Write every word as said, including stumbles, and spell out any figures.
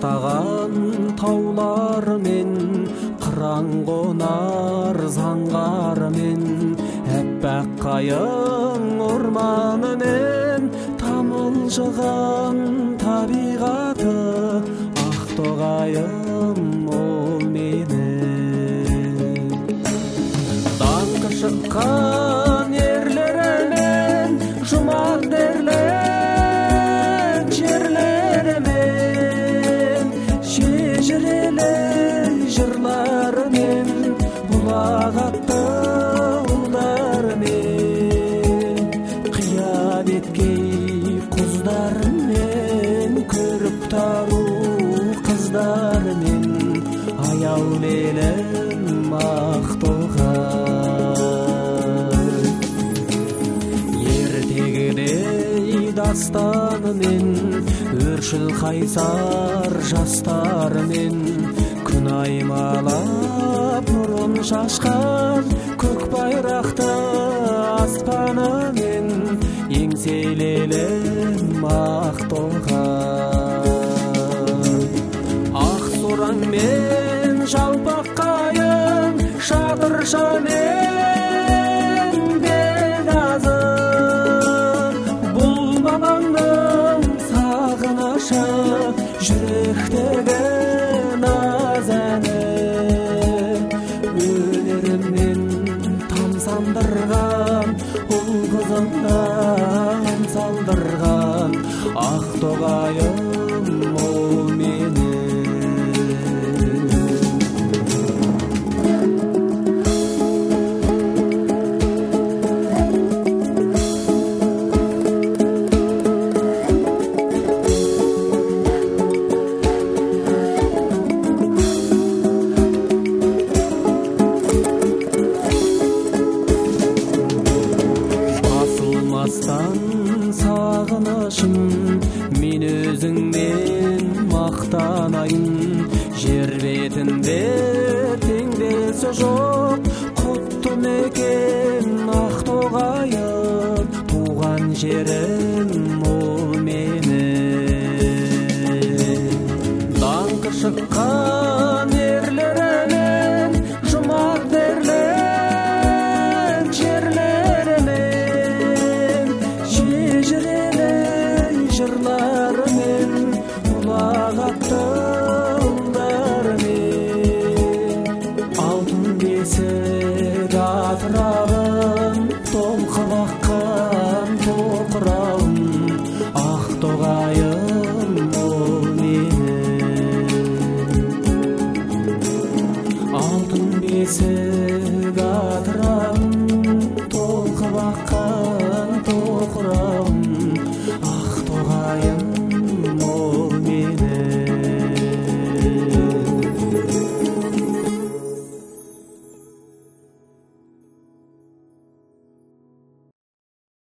тастаган таулар мен кыраң конар заңгар мен әппақ қайың орманы мен тамылжыған табиғаты ақтоғайым ол менің даңқы шыққан ерлерімен жұмақ дерлен жерлерімен шежірелі жырларымен ұлағатты ұлдарымен қиябеткей құздарымен көріп тару қыздарымен аял елім ақтоғай ертегідей дастанымен өршіл қайсар жастарымен күн аймалап нұрын шашқан көк байрақты аспанымен еңселелім ақтоғай ақ сораң мен жалпақ қайың шатыршамен беказым бұл бабаңның сағынышы жүректегі наз әні өнеріммен тамсандырған ұл қызымнан салдырған ақтоғайым ол менің сағынышым мен өзіңмен мақтанайын жер бетінде теңдесі жоқ құтты мекен ақтоғайым туған жерім ол менің даңқы шыққан